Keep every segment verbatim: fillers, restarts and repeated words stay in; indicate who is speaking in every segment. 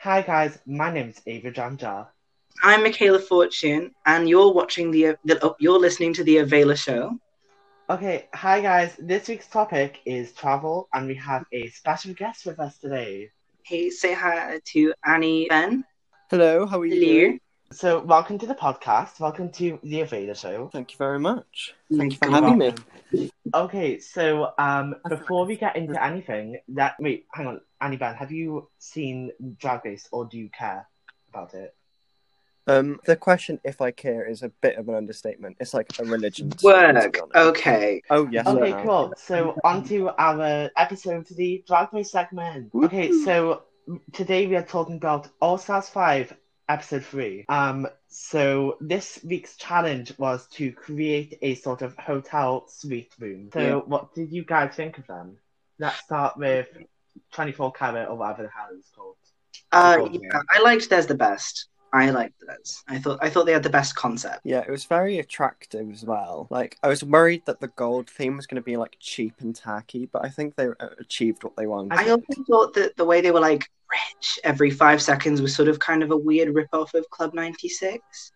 Speaker 1: Hi guys, my name is Ava Janja.
Speaker 2: I'm Michaela Fortune, and you're watching the, the oh, you're listening to the Avela Show.
Speaker 1: Okay, hi guys. This week's topic is travel, and we have a special guest with us today.
Speaker 2: Hey, say hi to Annie Ben.
Speaker 3: Hello, how are you
Speaker 2: Hello.
Speaker 3: doing?
Speaker 1: So, welcome to the podcast. Welcome to the Avela Show.
Speaker 3: Thank you very much. Thank you for
Speaker 2: You're
Speaker 3: having me.
Speaker 1: Okay, so um, before we get into anything, that wait, hang on, Annie Ben, have you seen Drag Race, or do you care about it?
Speaker 3: Um, the question, if I care, is a bit of an understatement. It's like a religion.
Speaker 2: Work. Okay.
Speaker 3: Oh yes.
Speaker 1: Okay,
Speaker 3: I
Speaker 1: cool. So on to our episode to the Drag Race segment.
Speaker 3: Woo-hoo.
Speaker 1: Okay, so today we are talking about All Stars five, episode three. Um, so this week's challenge was to create a sort of hotel suite room. So
Speaker 3: Yeah.
Speaker 1: what did you guys think of them? Let's start with twenty-four Carat, or whatever the hell it's called.
Speaker 2: Uh,
Speaker 1: Golden
Speaker 2: yeah,
Speaker 1: Girl.
Speaker 2: I liked theirs the best. I liked theirs. I thought I thought they had the best concept.
Speaker 3: Yeah, it was very attractive as well. Like, I was worried that the gold theme was going to be like cheap and tacky, but I think they uh, achieved what they wanted.
Speaker 2: I also thought that the way they were like rich every five seconds was sort of kind of a weird rip-off of Club ninety-six.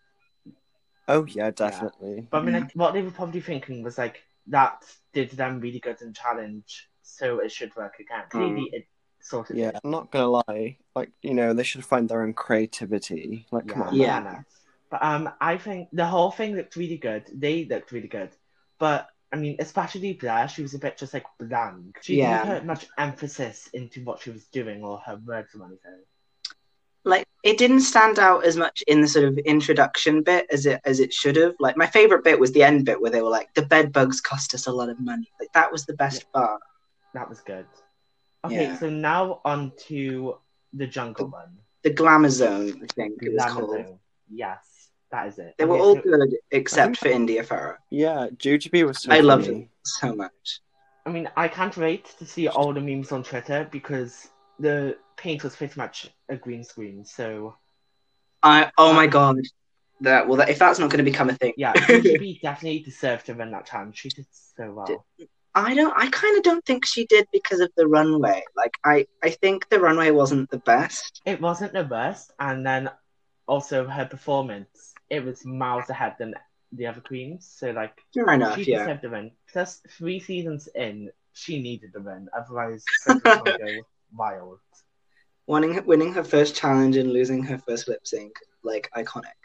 Speaker 3: Oh yeah, definitely.
Speaker 1: But I mean,
Speaker 2: Yeah.
Speaker 1: like, what they were probably thinking was like, that did them really good in challenge, so it should work again. Clearly, it sort of
Speaker 3: Yeah,
Speaker 1: did.
Speaker 3: I'm not gonna lie. Like, you know, they should find their own creativity. Like, come on.
Speaker 2: Yeah.
Speaker 1: fair enough. But um, I think the whole thing looked really good. They looked really good. But I mean, especially Blair, she was a bit just like blank. She
Speaker 2: Yeah.
Speaker 1: didn't put much emphasis into what she was doing or her words or anything.
Speaker 2: Like, it didn't stand out as much in the sort of introduction bit as it as it should have. Like, my favorite bit was the end bit where they were like, the bed bugs cost us a lot of money. Like, that was the best part.
Speaker 1: That was good. Okay,
Speaker 2: Yeah.
Speaker 1: so now on to the jungle one.
Speaker 2: The Glamour Zone, I think it was
Speaker 1: Glamour
Speaker 2: called.
Speaker 1: Zone. Yes, that is it.
Speaker 2: They were
Speaker 1: Okay,
Speaker 2: all
Speaker 1: so-
Speaker 2: good except
Speaker 3: think-
Speaker 2: for India Farah.
Speaker 3: Yeah, Jujubee was so
Speaker 2: I loved
Speaker 3: funny.
Speaker 2: it so much.
Speaker 1: I mean, I can't wait to see all the memes on Twitter because the paint was pretty much a green screen. So
Speaker 2: I oh my
Speaker 1: Um,
Speaker 2: god. That well that, if that's not going to become a thing.
Speaker 1: yeah, Jujubee definitely deserved to win that challenge. She did so well.
Speaker 2: I don't I kind of don't think she did because of the runway. Like I I think the runway wasn't the best.
Speaker 1: It wasn't the worst, and then also her performance, it was miles ahead than the other queens. So like,
Speaker 2: Fair enough,
Speaker 1: she
Speaker 2: yeah.
Speaker 1: deserved the win. Plus, three seasons in, she needed the win. Otherwise, Sophie's gonna go wild.
Speaker 2: Winning winning her first challenge and losing her first lip sync, like iconic.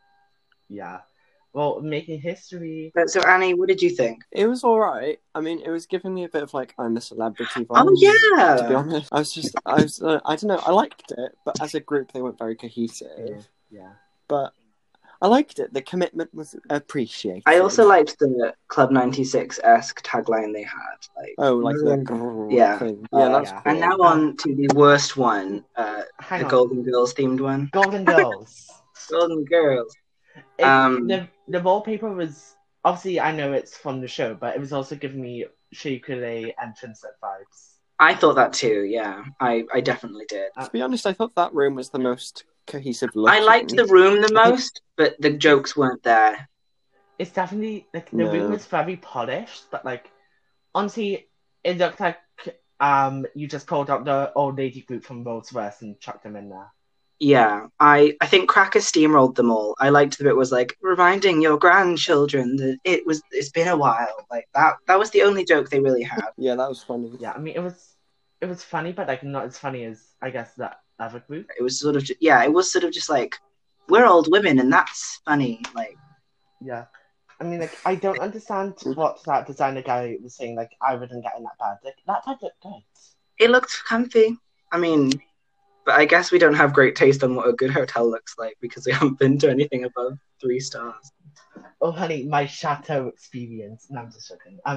Speaker 1: Yeah. Well, making history.
Speaker 2: But, so Annie, what did you think?
Speaker 3: It was alright. I mean, it was giving me a bit of like I'm a celebrity vibe.
Speaker 2: Oh yeah.
Speaker 3: To be honest, I was just, I was, uh, I don't know, I liked it, but as a group, they weren't very cohesive.
Speaker 1: Yeah.
Speaker 3: But I liked it. The commitment was appreciated.
Speaker 2: I also liked the Club ninety-six-esque tagline they had. Like,
Speaker 3: Oh, like the
Speaker 2: Mm.
Speaker 3: grrr
Speaker 2: Yeah.
Speaker 3: thing. Yeah, that's
Speaker 1: Yeah.
Speaker 3: cool.
Speaker 2: and now on to the worst one, uh,
Speaker 1: Hang
Speaker 2: the
Speaker 1: on.
Speaker 2: Golden Girls themed one.
Speaker 1: Golden Girls.
Speaker 2: Golden Girls.
Speaker 1: It,
Speaker 2: Um,
Speaker 1: the the wallpaper was obviously, I know it's from the show, but it was also giving me Shakira entrance set vibes.
Speaker 2: I thought that too. Yeah, I, I definitely did.
Speaker 3: To be honest, I thought that room was the most cohesive looking.
Speaker 2: I liked the room the most, but the jokes weren't there.
Speaker 1: It's definitely like the
Speaker 3: No.
Speaker 1: room was very polished, but like honestly, it looked like um you just called up the old lady group from Rolls Royce and chucked them in there.
Speaker 2: Yeah, I, I think Cracker steamrolled them all. I liked that it was like reminding your grandchildren that it was it's been a while. Like that that was the only joke they really had.
Speaker 3: Yeah, that was funny.
Speaker 1: Yeah, I mean it was it was funny, but like not as funny as I guess that other group.
Speaker 2: It was sort of ju- yeah, it was sort of just like we're old women and that's funny. Like
Speaker 1: Yeah. I mean, like, I don't understand what that designer guy was saying. Like, I wouldn't get in that bad. Like, that type looked good.
Speaker 2: it looked comfy. I mean, but I guess we don't have great taste on what a good hotel looks like because we haven't been to anything above three stars.
Speaker 1: Oh, honey, my chateau experience. No, I'm just joking. Um,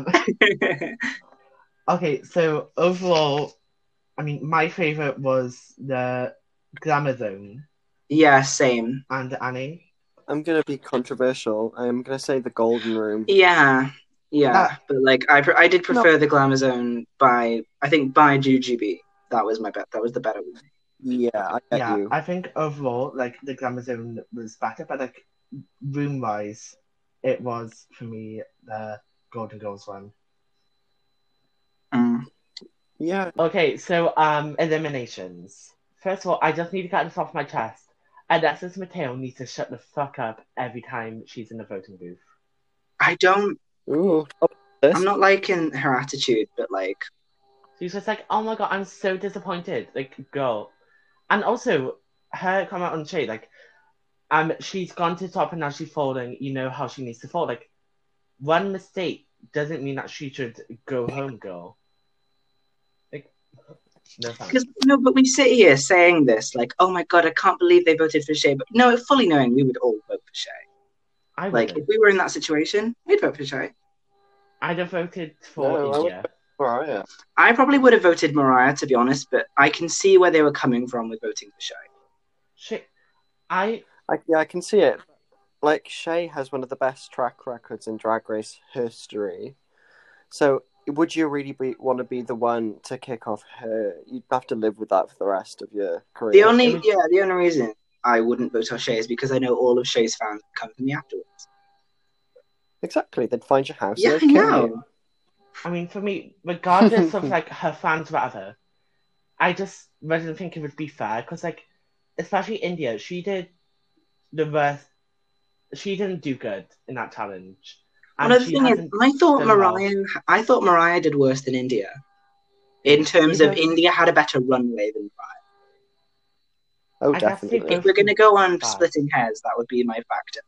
Speaker 1: okay, so overall, I mean, my favorite was the Glamour Zone
Speaker 2: Yeah, same.
Speaker 1: and Annie.
Speaker 3: I'm gonna be controversial. I'm gonna say the golden room.
Speaker 2: Yeah, yeah.
Speaker 1: That-
Speaker 2: but like I, pre- I did prefer the Glamour Zone by I think by Jujubee. That was my bet. That was the better one.
Speaker 3: Yeah, I get
Speaker 1: Yeah,
Speaker 3: you.
Speaker 1: I think overall, like, the Glamour Zone was better, but, like, room-wise, it was, for me, the Golden Girls one.
Speaker 2: Mm.
Speaker 3: Yeah,
Speaker 1: Okay, so, um, eliminations. First of all, I just need to get this off my chest. Alexis Mateo needs to shut the fuck up every time she's in the voting booth.
Speaker 2: I don't.
Speaker 3: Ooh. Oh, this?
Speaker 2: I'm not liking her attitude, but like,
Speaker 1: She's just like, oh my god, I'm so disappointed. Like, girl. And also, her comment on Shay, like, um, she's gone to the top and now she's falling. You know how she needs to fall. Like, one mistake doesn't mean that she should go home, girl. Like, no thanks.
Speaker 2: because no, but we sit here saying this, like, oh my god, I can't believe they voted for Shay. But no, fully knowing we would all vote for Shay.
Speaker 1: I
Speaker 2: Like,
Speaker 1: wouldn't.
Speaker 2: if we were in that situation, we'd vote for Shay.
Speaker 1: I'd have voted for
Speaker 3: No, I
Speaker 1: India.
Speaker 3: Mariah.
Speaker 2: I probably would have voted Mariah, to be honest, but I can see where they were coming from with voting for Shay.
Speaker 1: Shit. I
Speaker 3: I, yeah, I can see it. Like, Shay has one of the best track records in Drag Race history. So, would you really be, want to be the one to kick off her? You'd have to live with that for the rest of your career.
Speaker 2: The only,
Speaker 1: It would-
Speaker 2: yeah, the only reason I wouldn't vote for Shay is because I know all of Shay's fans would come to me afterwards.
Speaker 3: Exactly. They'd find your house
Speaker 2: Yeah,
Speaker 3: and
Speaker 2: I
Speaker 3: they'd kill
Speaker 2: know.
Speaker 3: you.
Speaker 1: I mean, for me, regardless of like her fans, whatever, I just didn't think it would be fair because, like, especially India, she did the worst. She didn't do good in that challenge, and
Speaker 2: Well, the
Speaker 1: she
Speaker 2: thing is,
Speaker 1: hasn't.
Speaker 2: I thought
Speaker 1: done well.
Speaker 2: Mariah, I thought Mariah did worse than India. In terms of
Speaker 1: Because-
Speaker 2: India had a better runway than Mariah.
Speaker 3: Oh,
Speaker 1: I guess they
Speaker 3: definitely.
Speaker 1: both-
Speaker 2: If we're going to go on
Speaker 1: Bad.
Speaker 2: splitting hairs, that would be my factor.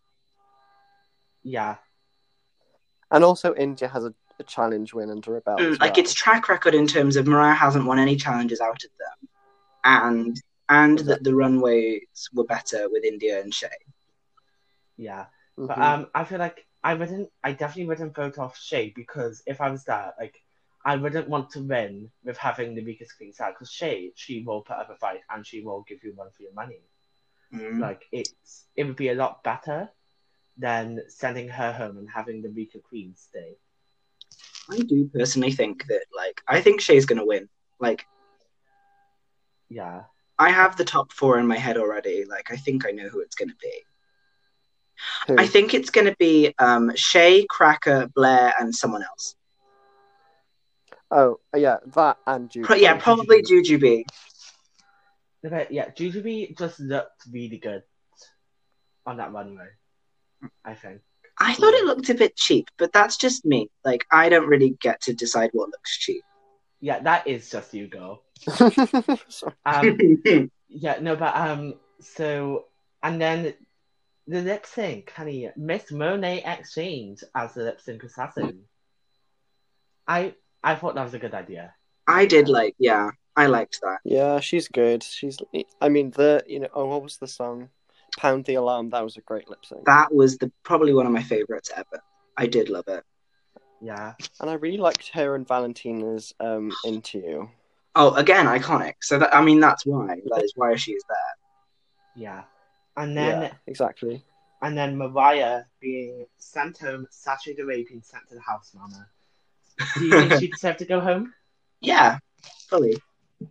Speaker 1: Yeah,
Speaker 3: And also, India has a, a challenge win under her belt.
Speaker 2: Mm,
Speaker 3: as
Speaker 2: like
Speaker 3: well.
Speaker 2: its track record in terms of Mariah hasn't won any challenges out of them, and and that the runways were better with India and Shay.
Speaker 1: yeah.
Speaker 3: Mhm.
Speaker 1: But um, I feel like I wouldn't. I definitely wouldn't vote off Shay because if I was there, like, I wouldn't want to win with having the weakest queens out because Shay, she will put up a fight and she will give you one for your money.
Speaker 2: Mm.
Speaker 1: Like, it's it would be a lot better than sending her home and having the weaker queen stay.
Speaker 2: I do personally think that, like, I think Shay's going to win. Like,
Speaker 1: Yeah.
Speaker 2: I have the top four in my head already. Like, I think I know who it's going to be.
Speaker 3: Who?
Speaker 2: I think it's going to be um, Shay, Cracker, Blair, and someone else.
Speaker 3: Oh, yeah, that and Jude.
Speaker 2: Pro- yeah, probably Jujubee.
Speaker 1: No, but yeah, Jujubee just looked really good on that runway, I think.
Speaker 2: I thought it looked a bit cheap, but that's just me. Like, I don't really get to decide what looks cheap.
Speaker 1: Yeah, that is just you, girl.
Speaker 3: Sorry.
Speaker 1: Um, yeah, no, but um, so and then the lip sync, honey, Miss Monet Exchange as the lip sync assassin. I I thought that was a good idea.
Speaker 2: I did like, yeah, I liked that.
Speaker 3: Yeah, she's good. She's. I mean, the you know. Oh, what was the song? Pound the Alarm. That was a great lip sync.
Speaker 2: That was the probably one of my favorites ever. I did love it.
Speaker 1: Yeah,
Speaker 3: And I really liked her and Valentina's um Into You.
Speaker 2: Oh, again, iconic. So that I mean, that's why. That is why she is there.
Speaker 1: yeah, and then
Speaker 3: Yeah, exactly.
Speaker 1: and then Mariah being sent home, saturated away, being sent to the house, mama. Do you think she deserved to go home?
Speaker 2: Yeah, fully.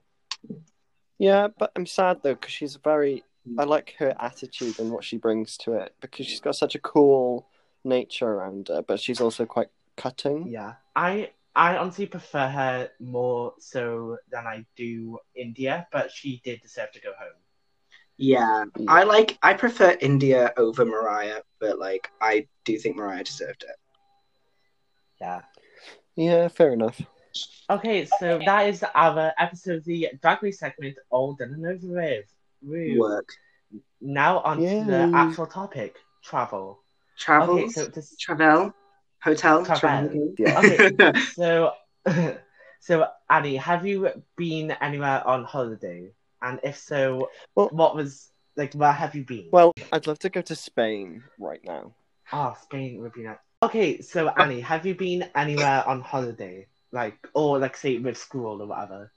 Speaker 3: Yeah, but I'm sad though because she's very. I like her attitude and what she brings to it because she's got such a cool nature around her, but she's also quite cutting.
Speaker 1: Yeah, I I honestly prefer her more so than I do India, but she did deserve to go home.
Speaker 2: Yeah,
Speaker 3: Yeah.
Speaker 2: I like. I prefer India over Mariah, but like, I do think Mariah deserved it.
Speaker 1: Yeah.
Speaker 3: Yeah, fair enough.
Speaker 1: Okay, so that is our episode of the Drag Race segment all done and over with. Woo.
Speaker 2: Work,
Speaker 1: Now on to
Speaker 3: Yay.
Speaker 1: the actual topic, travel.
Speaker 2: travel,
Speaker 1: Okay, so to
Speaker 2: travel, hotel,
Speaker 1: Travel.
Speaker 2: travel.
Speaker 3: Yeah.
Speaker 1: Okay. so so Annie, have you been anywhere on holiday? And if so,
Speaker 3: Well-
Speaker 1: what was like where have you been?
Speaker 3: Well, I'd love to go to Spain right now.
Speaker 1: Oh, Spain would be nice. Okay, so Annie, have you been anywhere on holiday? Like or like say with school or whatever?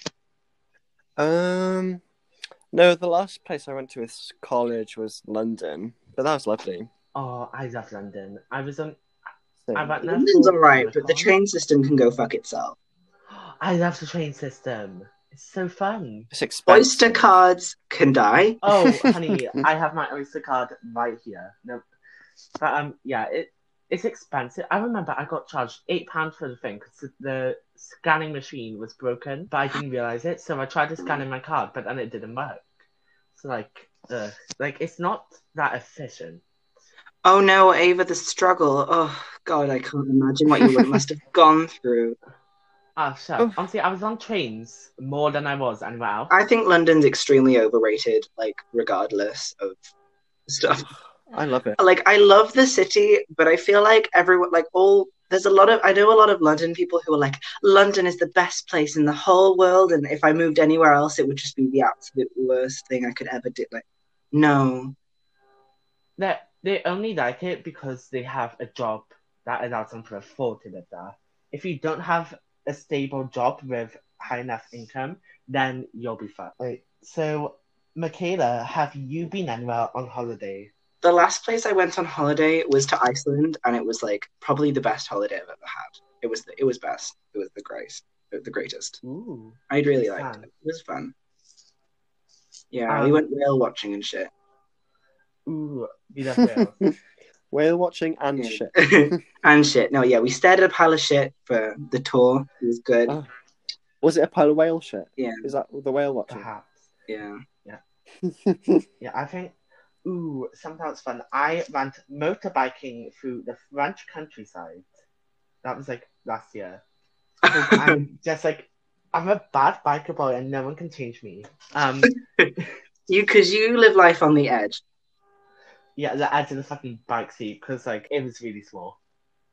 Speaker 3: Um, no, the last place I went to with college was London, but that was lovely.
Speaker 1: Oh, I love London. I was on
Speaker 3: So,
Speaker 1: I went there
Speaker 2: London's
Speaker 1: for
Speaker 2: alright, but the
Speaker 1: Comic-Con.
Speaker 2: train system can go fuck itself.
Speaker 1: I love the train system. It's so fun.
Speaker 3: it's expensive.
Speaker 2: Oyster cards can die.
Speaker 1: Oh, honey, I have my Oyster card right here. No, but um, yeah, it it's expensive. I remember I got charged eight pounds for the thing because the scanning machine was broken, but I didn't realize it. So I tried to scan in my card, but then it didn't work. So like, ugh, like it's not that efficient.
Speaker 2: Oh no, Ava, the struggle. Oh God, I can't imagine what you must have gone through.
Speaker 1: Ah, shut.
Speaker 3: Oh.
Speaker 1: Honestly, I was on trains more than I was anywhere else.
Speaker 2: I think London's extremely overrated, like regardless of stuff.
Speaker 3: I love it.
Speaker 2: Like I love the city, but I feel like everyone, like all, there's a lot of, I know a lot of London people who are like, London is the best place in the whole world, and if I moved anywhere else, it would just be the absolute worst thing I could ever do. Like, no.
Speaker 1: They they only like it because they have a job that allows them to afford to live there. If you don't have a stable job with high enough income, then you'll be fine. Right. So, Michaela, have you been anywhere on holiday?
Speaker 2: The last place I went on holiday was to Iceland, and it was like probably the best holiday I've ever had. It was the, it was best. It was the greatest, the greatest.
Speaker 1: Ooh.
Speaker 2: I really
Speaker 1: Fun.
Speaker 2: liked it. It was fun. Yeah,
Speaker 1: Um,
Speaker 2: we went whale watching and shit.
Speaker 1: Ooh, we love whales.
Speaker 3: Whale watching and
Speaker 2: Yeah.
Speaker 3: shit.
Speaker 2: And shit. No, yeah, we stared at a pile of shit for the tour. It was good.
Speaker 3: Oh. Was it a pile of whale shit?
Speaker 2: Yeah,
Speaker 3: Is that the whale watching?
Speaker 1: Perhaps.
Speaker 2: yeah.
Speaker 1: Yeah, I think. Ooh, something else fun. I went motorbiking through the French countryside. That was like last year. So I'm just like, I'm a bad biker boy, and no one can change me. Um,
Speaker 2: You, because you live life on the edge.
Speaker 1: yeah, the edge of the fucking bike seat because like it was really small.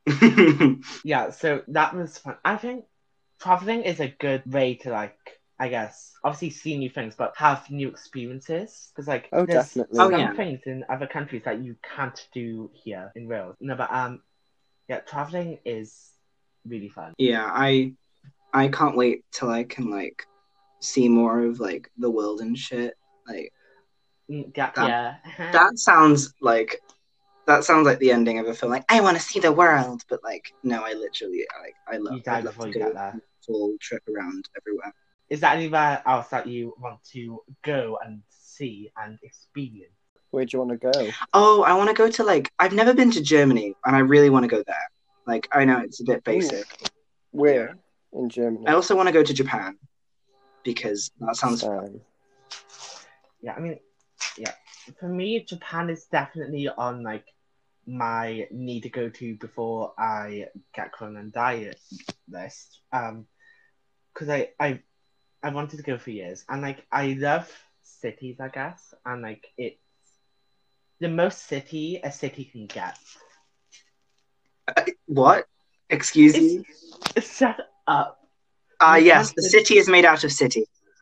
Speaker 1: Yeah, so that was fun. I think traveling is a good way to like, I guess, obviously see new things, but have new experiences. Because like,
Speaker 3: Oh,
Speaker 1: there's
Speaker 3: definitely.
Speaker 1: some
Speaker 2: Oh, yeah.
Speaker 1: things in other countries that you can't do here in Wales. No, but um, yeah, traveling is really fun.
Speaker 2: Yeah, I I can't wait till I can like see more of like the world and shit. Like
Speaker 1: Mm, Gap
Speaker 2: That-
Speaker 1: year.
Speaker 2: that sounds like that sounds like the ending of a film. Like I want to see the world, but like no, I literally like I love.
Speaker 1: You die
Speaker 2: I'd love
Speaker 1: before
Speaker 2: to
Speaker 1: you
Speaker 2: do
Speaker 1: get
Speaker 2: a
Speaker 1: there.
Speaker 2: full trip around everywhere.
Speaker 1: Is there anywhere else that you want to go and see and experience?
Speaker 3: Where do you want to go?
Speaker 2: Oh, I want to go to like I've never been to Germany, and I really want to go there. Like I know it's a bit basic.
Speaker 3: Where in Germany?
Speaker 2: I also want to go to Japan because that sounds fun.
Speaker 3: Sam.
Speaker 1: Yeah, I mean, yeah. For me, Japan is definitely on like my need to go to before I get Corona and die list. Um, because I, I I wanted to go for years, and like I love cities, I guess, and like it's the most city a city can get.
Speaker 2: What? Excuse me?
Speaker 1: Shut up.
Speaker 2: Ah,
Speaker 1: you
Speaker 2: yes,
Speaker 1: can't
Speaker 2: the
Speaker 1: put-
Speaker 2: city is made out of city.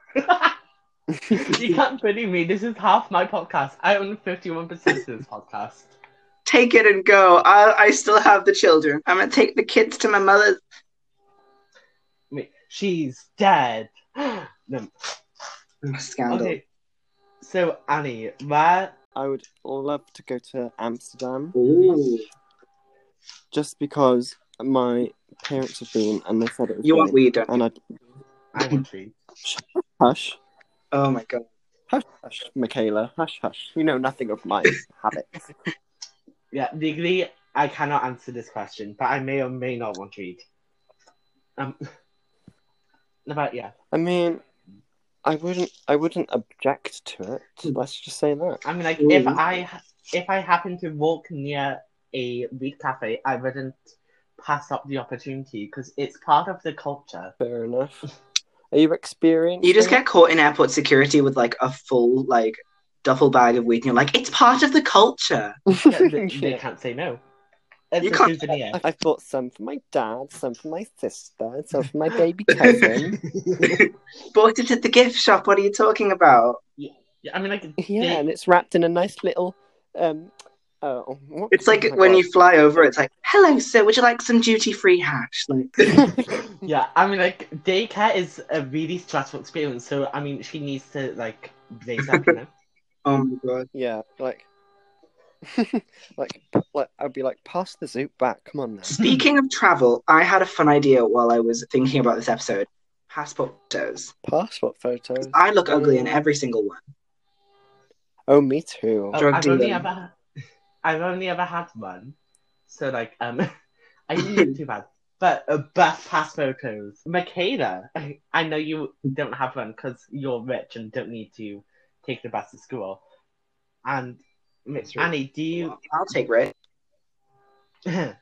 Speaker 1: You can't bully me. This is half my podcast. I own fifty-one percent of this podcast.
Speaker 2: Take it and go. I I still have the children. I'm gonna take the kids to my mother's.
Speaker 1: Wait, she's dead. No.
Speaker 2: Scandal.
Speaker 1: Okay. So Annie, where?
Speaker 3: I would love to go to Amsterdam
Speaker 2: Ooh.
Speaker 3: just because my parents have been and they said it was
Speaker 2: You want
Speaker 3: great.
Speaker 2: weed, don't you?
Speaker 3: And I'd
Speaker 1: I want to.
Speaker 3: hush,
Speaker 2: Oh my god.
Speaker 3: hush, hush, Michaela, hush, hush. You know nothing of my habits.
Speaker 1: Yeah, legally, I cannot answer this question, but I may or may not want to read. Um, but yeah,
Speaker 3: I mean, I wouldn't, I wouldn't object to it. Let's just say that.
Speaker 1: I mean, like
Speaker 2: Ooh.
Speaker 1: if I if I happen to walk near a weed cafe, I wouldn't pass up the opportunity because it's part of the culture.
Speaker 3: Fair enough. Are you experienced?
Speaker 2: You just get caught in airport security with like a full like duffel bag of weed, and you're like, it's part of the culture.
Speaker 1: Yeah, they, they can't say no. It's
Speaker 2: You
Speaker 1: a
Speaker 2: can't-
Speaker 1: souvenir.
Speaker 3: I bought some for my dad, some for my sister, some for my baby cousin.
Speaker 2: Bought it at the gift shop. What are you talking about?
Speaker 1: Yeah, I mean, like
Speaker 3: Yeah,
Speaker 1: they-
Speaker 3: and it's wrapped in a nice little. Um, oh, what-
Speaker 2: It's like
Speaker 3: oh my
Speaker 2: when
Speaker 3: God.
Speaker 2: you fly over, it's like, hello, sir, would you like some duty-free hash? Like,
Speaker 1: yeah, I mean, like daycare is a really stressful experience. So I mean, she needs to like blaze up, you know.
Speaker 2: oh my god.
Speaker 3: Yeah, like, like, like, I'd be like, pass the zoot back. Come on now.
Speaker 2: Speaking of travel, I had a fun idea while I was thinking about this episode. Passport photos.
Speaker 3: Passport photos.
Speaker 2: I look ugly in every single one.
Speaker 3: Oh, me too.
Speaker 1: Oh,
Speaker 2: Drug
Speaker 1: I've only
Speaker 2: dealer.
Speaker 1: ever, I've only ever had one. So like um, I didn't look too bad. But uh, bus pass photos, Michaela. I, I know you don't have one because you're rich and don't need to take the bus to school. And
Speaker 2: That's right.
Speaker 1: Annie, do you?
Speaker 2: Well, I'll take Rich.
Speaker 1: Yeah.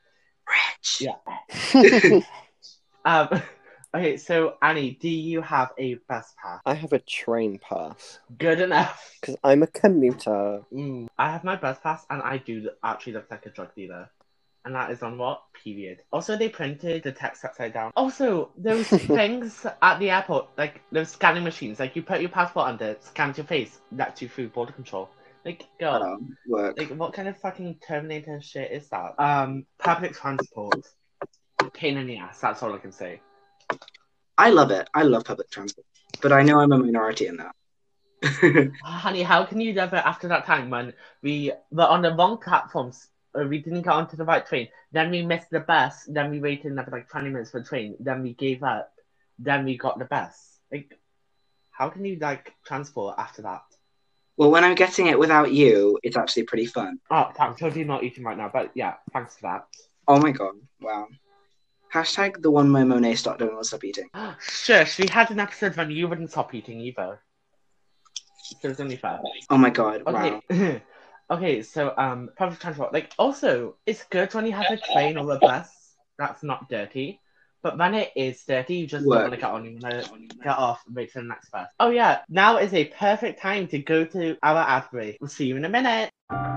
Speaker 2: Rich.
Speaker 1: Um. Okay, so Annie, do you have a bus pass?
Speaker 3: I have a train pass
Speaker 1: Good enough.
Speaker 3: because I'm a commuter.
Speaker 1: Mm. I have my bus pass, and I do actually look like a drug dealer. And that is on what? Period. Also, they printed the text upside down. Also, those things at the airport, like those scanning machines, like you put your passport under it, scans your face, that's you through border control. Like, girl,
Speaker 2: Um, work.
Speaker 1: like what kind of fucking Terminator shit is that? Um, public transport. Pain in the ass, that's all I can say.
Speaker 2: I love it. I love public transport. But I know I'm a minority in that.
Speaker 1: Honey, how can you love it after that time when we were on the wrong platforms? Or we didn't get onto the right train. Then we missed the bus. Then we waited another like twenty minutes for the train. Then we gave up. Then we got the bus. Like, how can you like transport after that?
Speaker 2: Well, when I'm getting it without you, it's actually pretty fun.
Speaker 1: Oh, I'm totally not eating right now, but yeah, thanks for that.
Speaker 2: Oh my god! Wow. Hashtag the one my Monet stopped doing was stop eating.
Speaker 1: Shush, we had an episode when you wouldn't stop eating either. So it's only fair.
Speaker 2: Oh my god!
Speaker 1: Okay.
Speaker 2: Wow.
Speaker 1: Okay, so um, public transport. Like, also, it's good when you have a train or a bus that's not dirty. But when it is dirty, you just
Speaker 2: Work.
Speaker 1: don't want to get on. You want to get off and wait for the next bus. Oh yeah, now is a perfect time to go to our ad break. We'll see you in a minute.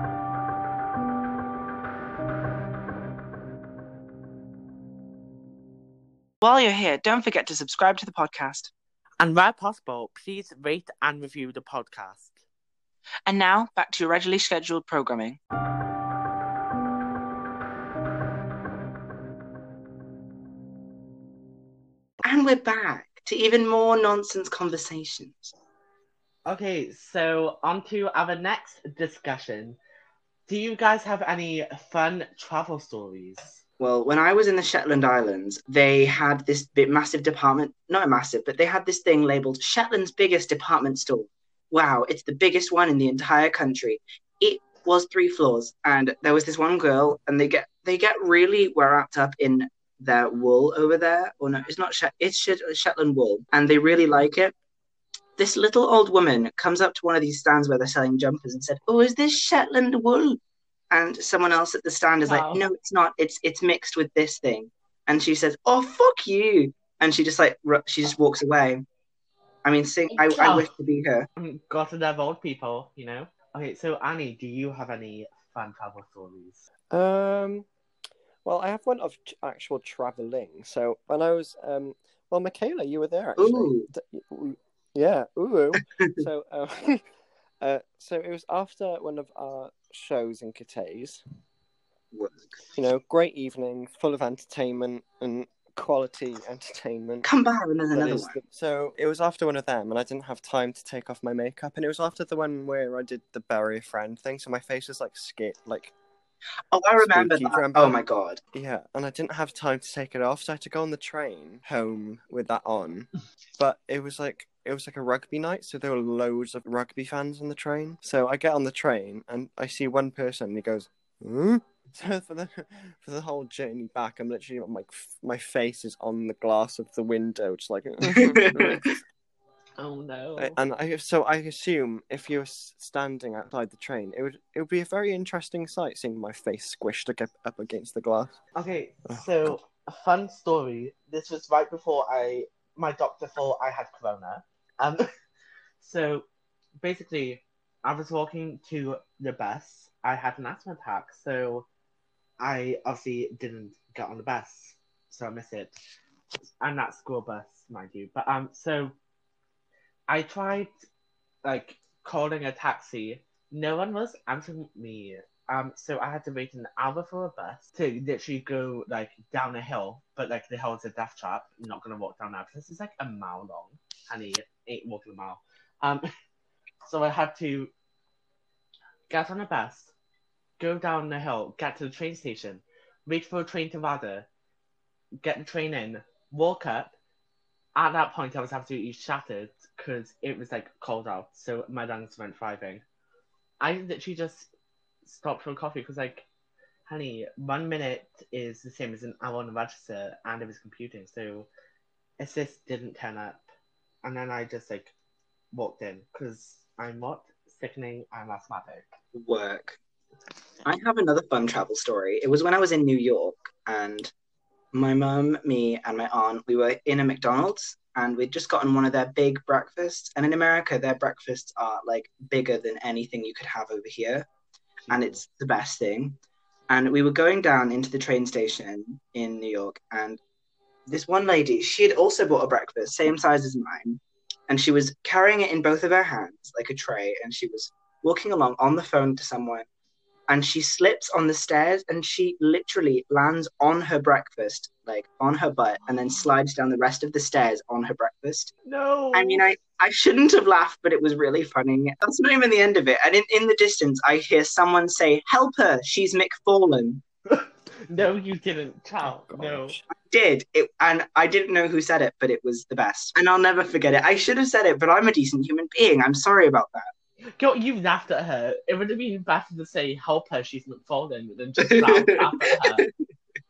Speaker 2: While you're here, don't forget to subscribe to the podcast.
Speaker 1: And where possible, please rate and review the podcast.
Speaker 2: And now, back to your regularly scheduled programming. And we're back to even more nonsense conversations.
Speaker 1: Okay, so on to our next discussion. Do you guys have any fun travel stories?
Speaker 2: Well, when I was in the Shetland Islands, they had this big, massive department, not massive, but they had this thing labeled Shetland's biggest department store. Wow, it's the biggest one in the entire country. It was three floors, and there was this one girl, and they get they get really wrapped up in their wool over there. Or no, it's not Shet, it's Shet, Shetland wool, and they really like it. This little old woman comes up to one of these stands where they're selling jumpers and said, "Oh, is this Shetland wool?" And someone else at the stand is
Speaker 1: Wow.
Speaker 2: like, "No, it's not. It's it's mixed with this thing." And she says, "Oh, fuck you!" And she just like she just walks away. I mean, sing. I, I wish to be her.
Speaker 1: Got to love old people, you know. Okay, so Annie, do you have any fun travel stories?
Speaker 3: Um, well, I have one of t- actual traveling. So when I was, um, well, Michaela, you were there actually.
Speaker 2: Ooh.
Speaker 3: D- yeah, ooh. so, uh, uh, so it was after one of our shows in Cathays. You know, great evening, full of entertainment and quality entertainment.
Speaker 2: Come back and there's
Speaker 3: That
Speaker 2: another
Speaker 3: is
Speaker 2: one.
Speaker 3: the- so it was after one of them, and I didn't have time to take off my makeup, and it was after the one where I did the bury a friend thing, so my face was like skit, like
Speaker 2: Oh, I remember
Speaker 3: spooky,
Speaker 2: that.
Speaker 3: do you remember?
Speaker 2: Oh my god.
Speaker 3: yeah, and I didn't have time to take it off, so I had to go on the train home with that on. But it was like it was like a rugby night, so there were loads of rugby fans on the train. So I get on the train and I see one person, and he goes, "Huh?" So for the for the whole journey back, I'm literally my my face is on the glass of the window, just like.
Speaker 1: Oh no!
Speaker 3: And I so I assume if you were standing outside the train, it would it would be a very interesting sight seeing my face squished ag- up against the glass.
Speaker 1: Okay,
Speaker 3: Oh,
Speaker 1: so
Speaker 3: God.
Speaker 1: a fun story. This was right before I my doctor thought I had corona. Um, so basically, I was walking to the bus. I had an asthma attack, so I obviously didn't get on the bus, so I missed it. And that school bus, mind you. But um, so I tried like calling a taxi. No one was answering me. Um, so I had to wait an hour for a bus to literally go like down a hill, but like the hill is a death trap. I'm not gonna walk down that because it's like a mile long, and he ain't walking a mile. Um, so I had to get on a bus, go down the hill, get to the train station, wait for a train to rather, get the train in, walk up. At that point, I was absolutely shattered because it was like cold out, so my lungs weren't thriving. I literally just stopped for a coffee because like honey, one minute is the same as an hour on the register, and it was computing, so assist didn't turn up. And then I just, like, walked in, because I'm what? Sickening and asthmatic.
Speaker 2: Work. I have another fun travel story. It was when I was in New York, and my mum, me, and my aunt, we were in a McDonald's, and we'd just gotten one of their big breakfasts. And in America, their breakfasts are, like, bigger than anything you could have over here. And it's the best thing. And we were going down into the train station in New York, and this one lady, she had also bought a breakfast, same size as mine, and she was carrying it in both of her hands, like a tray, and she was walking along on the phone to someone, and she slips on the stairs, and she literally lands on her breakfast, like on her butt, and then slides down the rest of the stairs on her breakfast.
Speaker 1: No!
Speaker 2: I mean, I, I shouldn't have laughed, but it was really funny. That's not even the end of it. And in, in the distance, I hear someone say, "Help her, she's McFallen."
Speaker 1: No, you didn't, child.
Speaker 3: Oh,
Speaker 1: No.
Speaker 3: gosh.
Speaker 2: I did, it, and I didn't know who said it, but it was the best. And I'll never forget it. I should have said it, but I'm a decent human being. I'm sorry about that.
Speaker 1: Girl, you laughed at her. It would have been better to say, "Help her, she's McFallen," than just laugh, laugh at her.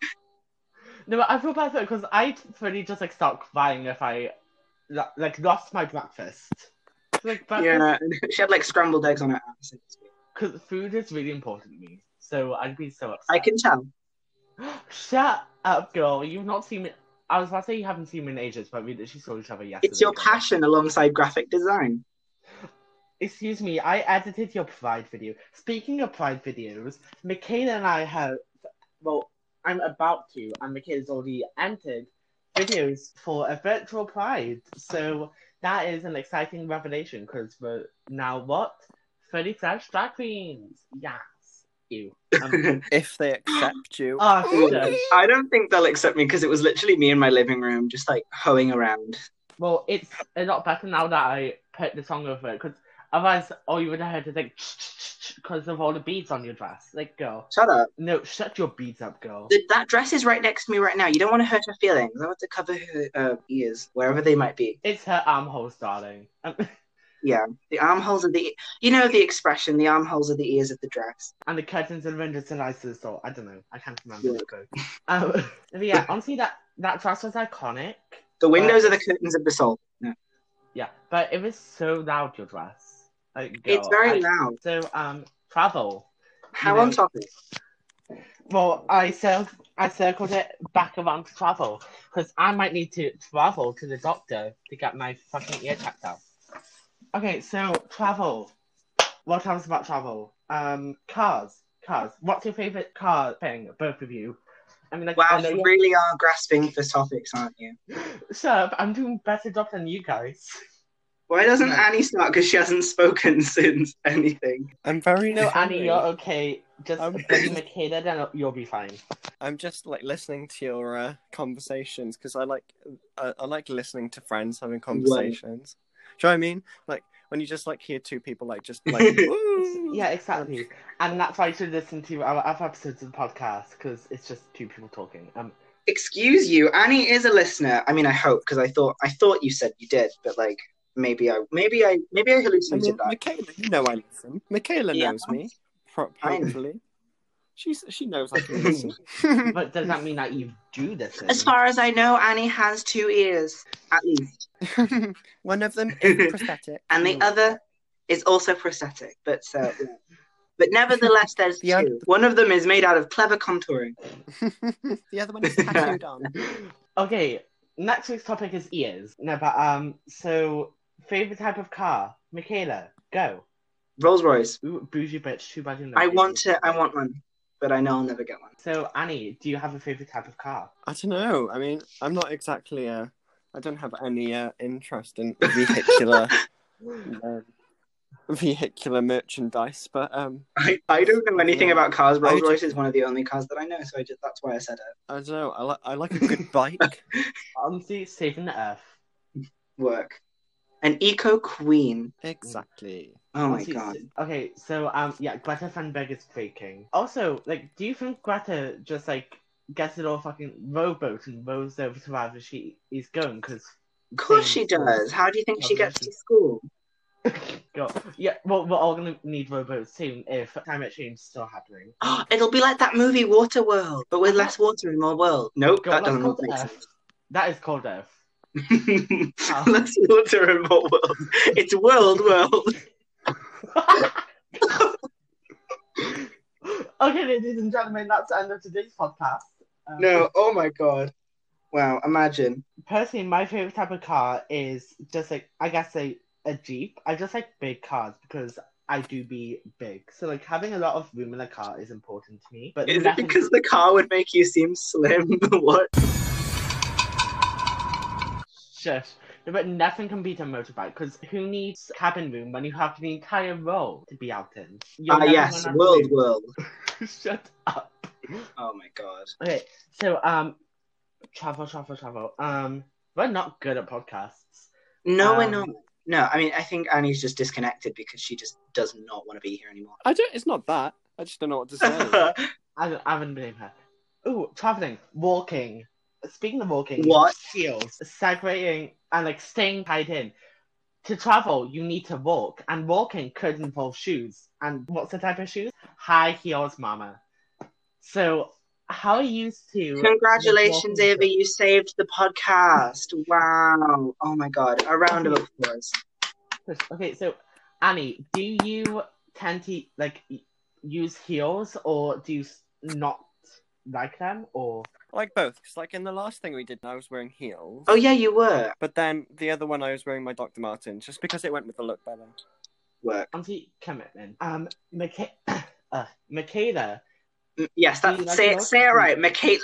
Speaker 1: No, but I feel bad for her, because I'd really just, like, start crying if I, like, lost my breakfast. Like, breakfast...
Speaker 2: Yeah, she had, like, scrambled eggs on her ass.
Speaker 1: Because food is really important to me, so I'd be so upset.
Speaker 2: I can tell.
Speaker 1: Shut up, girl. You've not seen me. I was about to say you haven't seen me in ages, but we literally saw each other yesterday.
Speaker 2: It's your
Speaker 1: girl.
Speaker 2: passion alongside graphic design.
Speaker 1: Excuse me, I edited your Pride video. Speaking of Pride videos, Michaela and I have, well, I'm about to, and Michaela's already entered videos for a virtual Pride. So that is an exciting revelation, because we're now what? thirty French drag queens. Yes. Ew. Um,
Speaker 3: If they accept you.
Speaker 1: oh, shit.
Speaker 2: I don't think they'll accept me, because it was literally me in my living room, just like hoeing around.
Speaker 1: Well, it's a lot better now that I put the song over it, because otherwise all you would have heard is like, because of all the beads on your dress. Like, girl.
Speaker 2: Shut up.
Speaker 1: No, shut your beads up, girl.
Speaker 2: The, that dress is right next to me right now. You don't want to hurt her feelings. I want to cover her uh, ears, wherever they might be.
Speaker 1: It's her armholes, darling. Um,
Speaker 2: Yeah, the armholes of the... You know the expression, the armholes of the ears of the dress.
Speaker 1: and the curtains and windows and eyes to the soul. I don't know. I can't remember.
Speaker 2: Yeah.
Speaker 1: Go. Um, but yeah, honestly, that, that dress was iconic.
Speaker 2: The windows
Speaker 1: But-
Speaker 2: are the curtains of the soul. No.
Speaker 1: Yeah, but it was so loud, your dress. Like, girl,
Speaker 2: It's very
Speaker 1: I-
Speaker 2: loud.
Speaker 1: So, um, travel.
Speaker 2: How
Speaker 1: know-
Speaker 2: on topic?
Speaker 1: Well, I cir- I circled it back around to travel, because I might need to travel to the doctor to get my fucking ear checked out. Okay, so travel. What else about travel? Um, cars. Cars. What's your favourite car thing, both of you? I mean, like,
Speaker 2: Wow,
Speaker 1: I know
Speaker 2: you
Speaker 1: you're-
Speaker 2: really are grasping for topics, aren't you?
Speaker 1: Shut up, I'm doing a better job than you guys.
Speaker 2: Why doesn't
Speaker 1: Yeah.
Speaker 2: Annie start? Because she hasn't spoken since anything.
Speaker 3: I'm very
Speaker 1: No,
Speaker 3: sorry.
Speaker 1: Annie, you're okay. Just
Speaker 3: I'm-
Speaker 1: bully Michaela, then you'll be fine.
Speaker 3: I'm just like listening to your uh, conversations because I like I, I like listening to friends having conversations. Do you know what I mean? Like when you just like hear two people like just like woo.
Speaker 1: Yeah, exactly. And that's why you should listen to our other episodes of the podcast, because it's just two people talking. Um,
Speaker 2: Excuse you, Annie is a listener. I mean, I hope, because I thought I thought you said you did, but like maybe I maybe I maybe I
Speaker 3: I
Speaker 2: hallucinated
Speaker 3: mean,
Speaker 2: that.
Speaker 3: Michaela, you know I listen. Michaela
Speaker 2: Yeah.
Speaker 3: knows me. Pro-
Speaker 2: I know.
Speaker 3: hopefully, she's she knows I can listen.
Speaker 1: but does that mean that you do listen?
Speaker 2: As far as I know, Annie has two ears, at least.
Speaker 3: One of them is prosthetic.
Speaker 2: And the other is also prosthetic, but uh, yeah. But nevertheless, there's
Speaker 3: The
Speaker 2: two. One of them is made out of clever contouring.
Speaker 3: The other one is tattooed on.
Speaker 1: Okay, next week's topic is ears. No, but um, so favorite type of car, Michaela, go.
Speaker 2: Rolls Royce.
Speaker 1: Ooh, bougie bitch, too bad you know.
Speaker 2: I want to. I want one, but I know I'll never get one.
Speaker 1: So Annie, do you have a favorite type of car?
Speaker 3: I don't know. I mean, I'm not exactly uh I don't have any uh, interest in vehicular um, vehicular merchandise, but um,
Speaker 2: I, I don't know anything
Speaker 3: Yeah.
Speaker 2: about cars. Rolls
Speaker 3: I
Speaker 2: Royce
Speaker 3: just-
Speaker 2: is one of the only cars that I know, so I just, that's why I said it.
Speaker 3: I don't know. I like I like a good bike.
Speaker 1: Honestly, saving the earth.
Speaker 2: Work. An eco queen.
Speaker 3: Exactly.
Speaker 2: Oh my
Speaker 1: Honestly,
Speaker 2: god.
Speaker 1: s- Okay, so um, yeah, Greta Thunberg is faking. Also, like, do you think Greta just like gets it all fucking rowboat and rows over to wherever she is going? Because
Speaker 2: Of course she does. How do you think she gets to school?
Speaker 1: Go. Yeah, well, we're all gonna need rowboats soon if climate change is still happening.
Speaker 2: It'll be like that movie Waterworld, but with less water and more world. Nope,
Speaker 1: Go,
Speaker 2: that
Speaker 1: that's
Speaker 2: doesn't
Speaker 1: called
Speaker 2: make
Speaker 1: Earth.
Speaker 2: sense.
Speaker 1: That is called Earth. Oh.
Speaker 2: Less water and more world. It's world world.
Speaker 1: Okay, ladies and gentlemen, that's the end of today's podcast. Um,
Speaker 2: No, oh my god. Wow, imagine.
Speaker 1: Personally, my favorite type of car is just like, I guess, a, a Jeep. I just like big cars because I do be big. So, like, having a lot of room in a car is important to me. But
Speaker 2: Is it
Speaker 1: nothing-
Speaker 2: because the car would make you seem slim? What?
Speaker 1: Shush. No, but nothing can beat a motorbike because who needs cabin room when you have the entire road to be out in? You'll
Speaker 2: Ah,
Speaker 1: never
Speaker 2: yes,
Speaker 1: run out of
Speaker 2: world
Speaker 1: room.
Speaker 2: world.
Speaker 1: Shut up.
Speaker 2: Oh my god.
Speaker 1: Okay, so um, travel, travel, travel. Um, we're not good at podcasts.
Speaker 2: No, we're
Speaker 1: Um,
Speaker 2: not. No, I mean, I think Annie's just disconnected because she just does not want to be here anymore.
Speaker 3: I don't. It's not that. I just don't know what to say.
Speaker 1: I don't, I haven't blame her. Ooh, traveling, walking. Speaking of walking,
Speaker 2: What?
Speaker 1: heels, separating and like staying tied in. To travel, you need to walk, and walking could involve shoes. And what's the type of shoes? High heels, mama. So, how are you used to?
Speaker 2: Congratulations,
Speaker 1: walking-
Speaker 2: Ava, you saved the podcast. Wow. Oh my god. A round of applause.
Speaker 1: Okay, so Annie, do you tend to like use heels, or do you s- not like them, or?
Speaker 3: I like both, because like in the last thing we did, I was wearing heels.
Speaker 2: Oh yeah, you were.
Speaker 3: But then the other one, I was wearing my Doctor Martens, just because it went with the look better.
Speaker 2: Work.
Speaker 1: Anti-commitment. Um, Micha- uh, Michaela.
Speaker 2: Mm, Yes,
Speaker 1: Do you
Speaker 2: that's
Speaker 1: like
Speaker 2: say it.
Speaker 1: heels?
Speaker 2: Say it right, Michaela.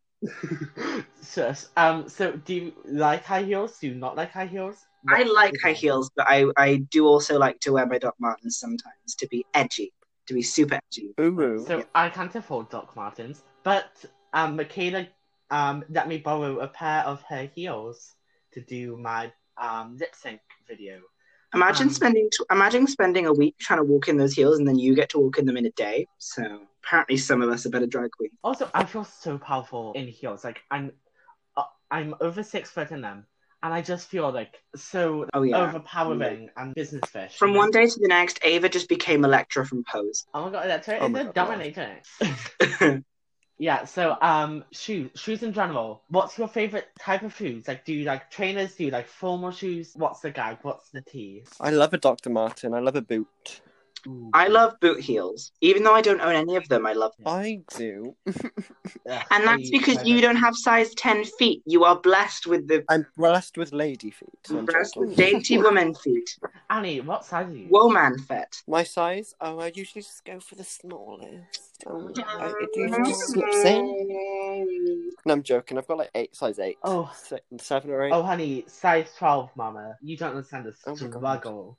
Speaker 1: Shush. Um, so do you like high heels? Do you not like high heels?
Speaker 2: I
Speaker 1: What
Speaker 2: like
Speaker 1: is
Speaker 2: high
Speaker 1: it?
Speaker 2: heels, but I I do also like to wear my Doc Martens sometimes to be edgy, to be super edgy.
Speaker 3: Ooh.
Speaker 1: So I can't afford Doc Martens, but um, Michaela um let me borrow a pair of her heels to do my um lip sync video.
Speaker 2: Imagine
Speaker 1: Um,
Speaker 2: spending t- imagine spending a week trying to walk in those heels, and then you get to walk in them in a day. So apparently, some of us are better drag queens.
Speaker 1: Also, I feel so powerful in heels. Like I'm, uh, I'm over six foot in them, and I just feel like so
Speaker 2: Oh yeah.
Speaker 1: overpowering and business fish.
Speaker 2: From
Speaker 1: you know?
Speaker 2: one day to the next, Ava just became Electra from Pose.
Speaker 1: Oh my god, Electra
Speaker 3: Oh
Speaker 1: is
Speaker 3: my
Speaker 1: a
Speaker 3: God.
Speaker 1: dominator. Yeah, so um, shoes, shoes in general. What's your favorite type of shoes? Like, do you like trainers? Do you like formal shoes? What's the gag? What's the tea?
Speaker 3: I love a Doctor Marten. I love a boot.
Speaker 1: Ooh.
Speaker 2: I love boot heels, even though I don't own any of them. I love them,
Speaker 3: I do.
Speaker 1: Ugh,
Speaker 2: and that's
Speaker 1: I-
Speaker 2: because you don't have size ten feet. You are blessed with the
Speaker 3: I'm blessed with lady feet. I'm
Speaker 2: blessed
Speaker 3: joking.
Speaker 2: with dainty woman feet,
Speaker 1: Annie, what size are you?
Speaker 2: woman fit.
Speaker 3: My size? Oh, I usually just go for the smallest. Um, I, it usually just slips in. No, I'm joking. I've got like eight, size eight.
Speaker 1: Oh.
Speaker 3: Se- seven or eight.
Speaker 1: Oh, honey, size twelve, mama. You don't understand the
Speaker 3: Oh my God.
Speaker 1: struggle.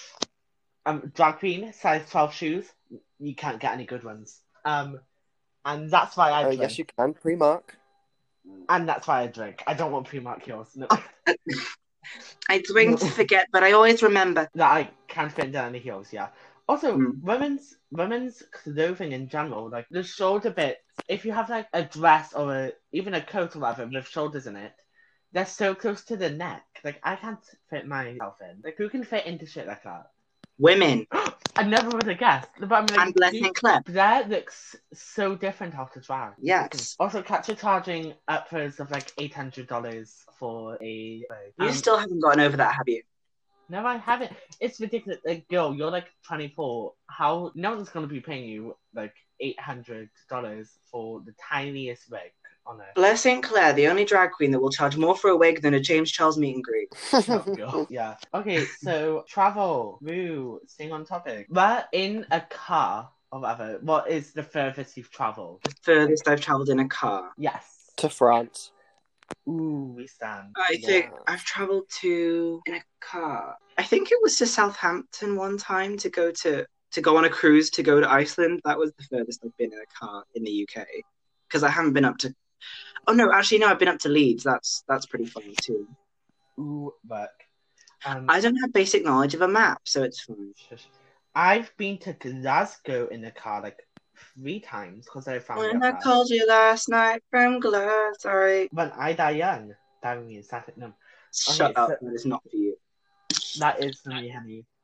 Speaker 1: Um, drag queen, size twelve shoes. You can't get any good ones. Um, and that's why I
Speaker 3: Oh,
Speaker 1: drink.
Speaker 3: yes, you can. Pre-mark.
Speaker 1: And that's why I drink. I don't want pre-mark heels. No.
Speaker 2: I drink to forget, but I always remember.
Speaker 1: That I can't fit down any heels, yeah. Also,
Speaker 2: Mm.
Speaker 1: women's women's clothing in general, like the shoulder bits, if you have like a dress or a, even a coat or whatever with shoulders in it, they're so close to the neck. Like, I can't fit myself in. Like, who can fit into shit like that?
Speaker 2: Women
Speaker 1: I never would have guessed. But I mean, like,
Speaker 2: and Bless
Speaker 1: you-
Speaker 2: and Clem.
Speaker 1: that looks so different after drag.
Speaker 2: Yes.
Speaker 1: Also, Catch are charging upwards of like eight hundred dollars for a.
Speaker 2: You
Speaker 1: um,
Speaker 2: still haven't gotten over that, have you?
Speaker 1: No, I haven't. It's ridiculous. Like, girl, you're like twenty-four. How? No one's gonna be paying you like eight hundred dollars for the tiniest wig on it.
Speaker 2: Bless Saint Clair, the only drag queen that will charge more for a wig than a James Charles meet and greet.
Speaker 1: Oh, girl. Yeah. Okay, so travel. Woo. Staying on topic. We're in a car or whatever. What is the furthest you've traveled?
Speaker 2: The furthest I've travelled in a car.
Speaker 1: Yes.
Speaker 3: To France.
Speaker 1: Ooh, we stand.
Speaker 2: I
Speaker 3: Yeah.
Speaker 2: think I've travelled to in a car. I think it was to Southampton one time to go to to go on a cruise to go to Iceland. That was the furthest I've been in a car in the U K. Because I haven't been up to. Oh no, actually no, I've been up to Leeds. That's that's pretty fun too.
Speaker 1: Ooh, work. Um,
Speaker 2: I don't have basic knowledge of a map, so it's fine.
Speaker 1: shush. I've been to Glasgow in a car like three times because I found
Speaker 2: When
Speaker 1: out
Speaker 2: I
Speaker 1: that-
Speaker 2: called you last night from Glasgow. Sorry.
Speaker 1: When I die young, that means that no.
Speaker 2: Shut
Speaker 1: Okay,
Speaker 2: up.
Speaker 1: so-
Speaker 2: That is not for you.
Speaker 1: That is for me, honey.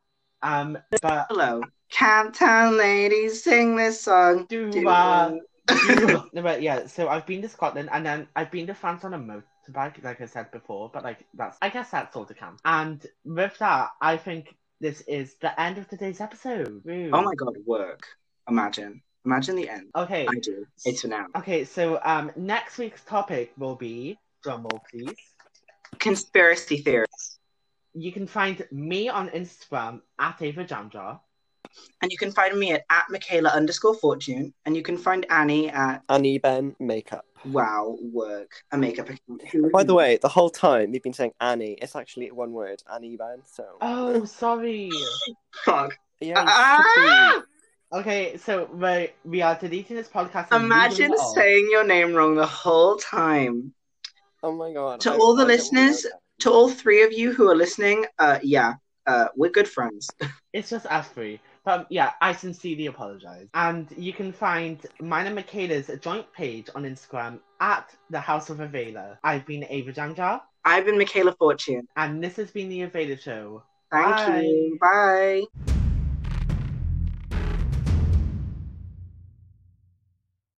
Speaker 1: Um, but
Speaker 2: Hello. Camptown ladies sing this song.
Speaker 1: do
Speaker 2: Do
Speaker 1: uh,
Speaker 2: it.
Speaker 1: do no, but yeah. So I've been to Scotland, and then I've been to France on a motorbike, like I said before. But like that's, I guess that's all to count. And with that, I think this is the end of today's episode. Woo.
Speaker 2: Oh my god, work. Imagine. Imagine the end.
Speaker 1: Okay.
Speaker 2: I do. It's for now.
Speaker 1: Okay, so um, next week's topic will be, drumroll please,
Speaker 2: Conspiracy theories.
Speaker 1: you can find me on Instagram at Ava Jamjar.
Speaker 2: And you can find me at, at Michaela underscore fortune. And you can find Annie at
Speaker 3: Annie Ben Makeup.
Speaker 2: wow, work. A makeup account.
Speaker 3: By the way, the whole time you've been saying Annie, it's actually one word, Annie Ben. So.
Speaker 1: Oh, sorry.
Speaker 2: Fuck.
Speaker 3: Yeah, you
Speaker 2: Ah!
Speaker 3: should
Speaker 1: Okay, so we we are deleting this podcast. And
Speaker 2: Imagine
Speaker 1: leaving it all.
Speaker 2: saying your name wrong the whole time.
Speaker 3: be. Oh my god.
Speaker 2: To
Speaker 3: I-
Speaker 2: all the
Speaker 3: I don't
Speaker 2: listeners,
Speaker 3: know that.
Speaker 2: to all three of you who are listening, uh, yeah, uh, we're good friends.
Speaker 1: It's just us three. But yeah, I sincerely apologize. And you can find mine and Michaela's joint page on Instagram at the House of Avela. I've been Ava Jamjar,
Speaker 2: I've been Michaela Fortune.
Speaker 1: and this has been the Avela Show.
Speaker 2: Thank
Speaker 1: Bye.
Speaker 2: you. Bye.